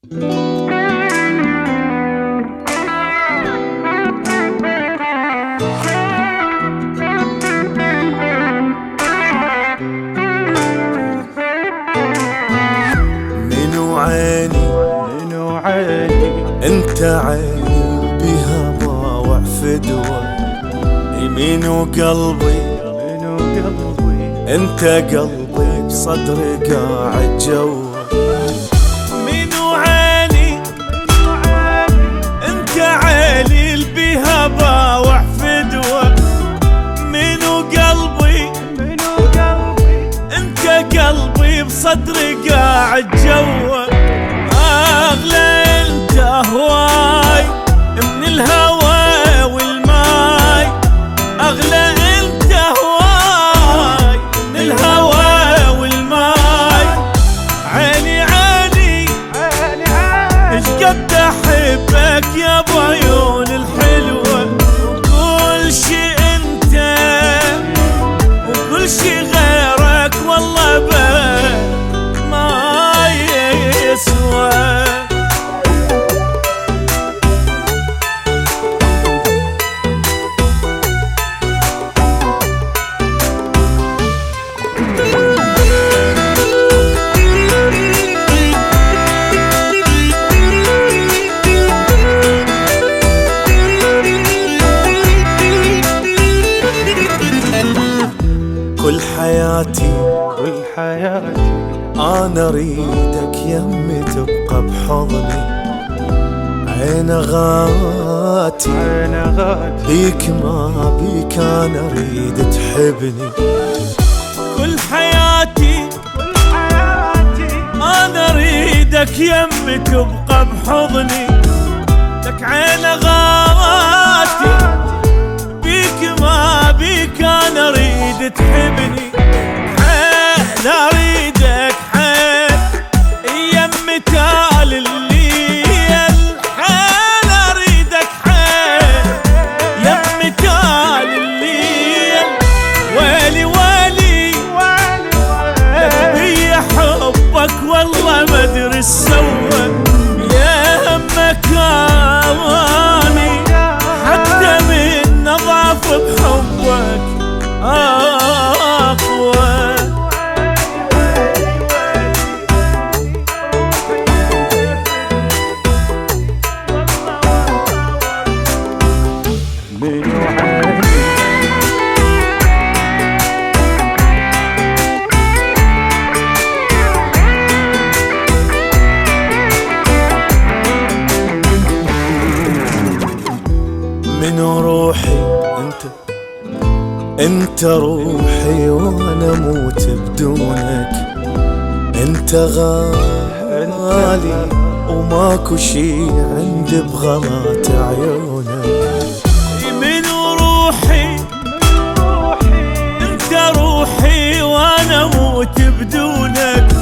انت عيني بها ضاوع فدوة، يمين وقلبي انت قلبي بصدري قاعد جوا. من وعيني انت عيني بها ضاوع فدوة، من وقلبي انت قلبي بصدري قاعد جوا. اغلى انت هواي من الهوى والماي، اغلى انت هواي من الهوى والماي. عيني عيني ايش قد احبك يا بعيون الحلوة، وكل شي انت وكل شي غيرك والله ما يسوى. كل حياتي أنا أريدك يمي تبقى بحضني. عين غاتي بيك ما بيك أنا أريد تحبني. كل حياتي أنا أريدك يمي تبقى بحضني. لك عين غاتي بيك ما بيك أنا أريد تحبني. حيل أريدك حيل يمي تال الليل، حيل أريدك حيل يمي تال الليل. ويلي ويلي لك بيا حبك والله ما أدري سوى. يا مكاني حتى من نضعف بحبك أقوى. من روحي انت روحي وانا اموت بدونك. انت غالي وماكو شي عندي بغلات عيونك. من روحي انت روحي وانا اموت بدونك.